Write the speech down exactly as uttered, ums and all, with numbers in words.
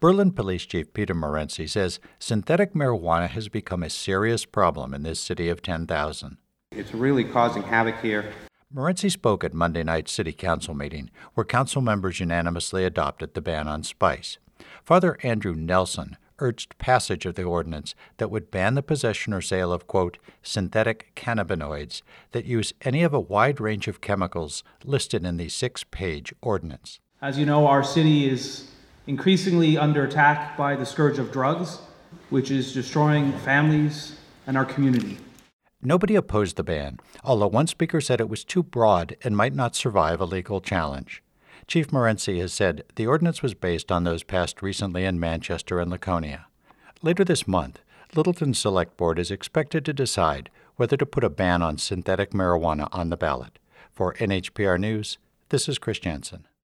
Berlin Police Chief Peter Morency says synthetic marijuana has become a serious problem in this city of ten thousand. It's really causing havoc here. Morency spoke at Monday night's City Council meeting, where council members unanimously adopted the ban on spice. Father Andrew Nelson urged passage of the ordinance that would ban the possession or sale of, quote, synthetic cannabinoids that use any of a wide range of chemicals listed in the six-page ordinance. As you know, our city is increasingly under attack by the scourge of drugs, which is destroying families and our community. Nobody opposed the ban, although one speaker said it was too broad and might not survive a legal challenge. Chief Morency has said the ordinance was based on those passed recently in Manchester and Laconia. Later this month, Littleton's Select Board is expected to decide whether to put a ban on synthetic marijuana on the ballot. For N H P R News, this is Chris Jensen.